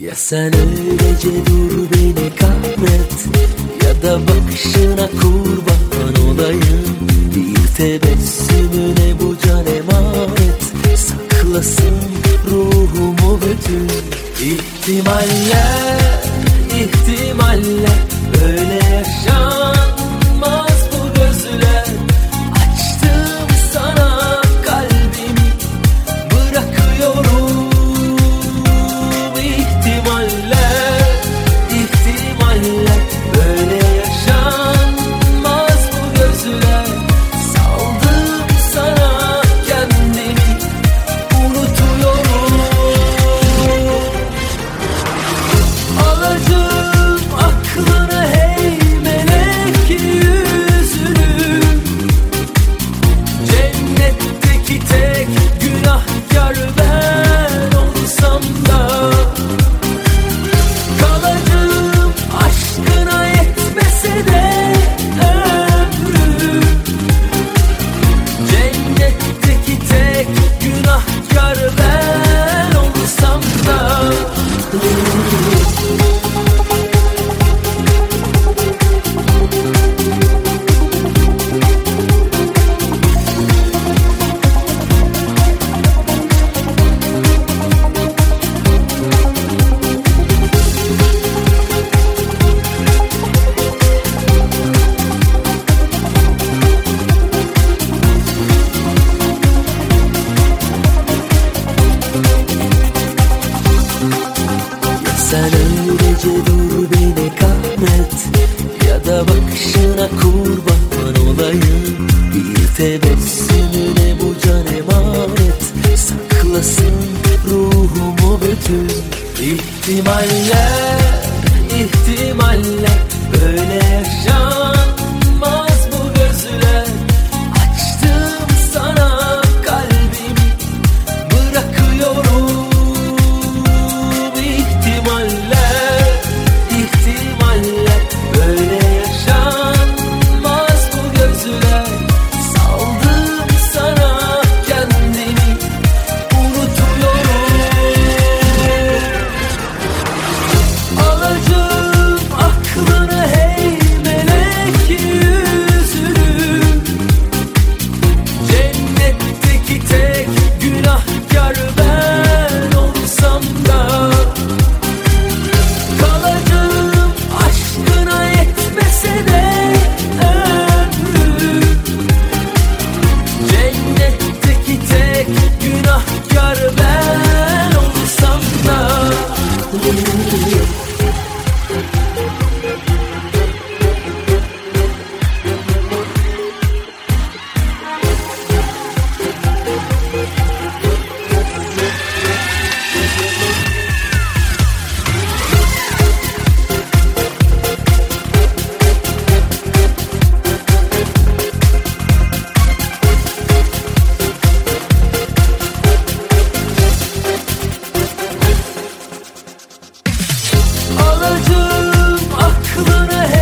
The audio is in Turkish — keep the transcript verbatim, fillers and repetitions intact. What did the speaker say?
Ya sen öylece dur beni kahret, ya da bakışına kurban olayım. Bir tebessümüne bu can emanet, saklasın ruhumu bütün ihtimaller, ihtimaller. Böyle yaşanmaz bu gözler. Açtım sana kalbimi, bırakıyorum. İhtimaller, ihtimaller. Böyle yaşanmaz bu gözler. Saldım sana kendimi, unutuyorum. Alacağım aklını, hey melek yüzünü. Cennetteki tek günahkar ben olsam da, kalacağım aşkına yetmese de ömrüm. Cennetteki tek günahkar ben olsam da. Sen öylece dur beni kahret, ya da bakışına kurban olayım. Bir tebessümüne bu can emanet, saklasın ruhumu bütün ihtimaller, ihtimaller. Böyle yaşanmaz bu gözler. Açtım sana kalbimi, bırakıyorum. İhtimaller, ihtimaller. Böyle yaşanmaz bu gözler. Saldım sana kendimi, unutuyorum. Alacağım aklını, hey melek yüzünü. Cennetteki tek günahkar ben olsam da, kalacağım aşkına yetmese de ömrüm. Cennetteki tek günahkar ben olsam da. Alacağım aklını,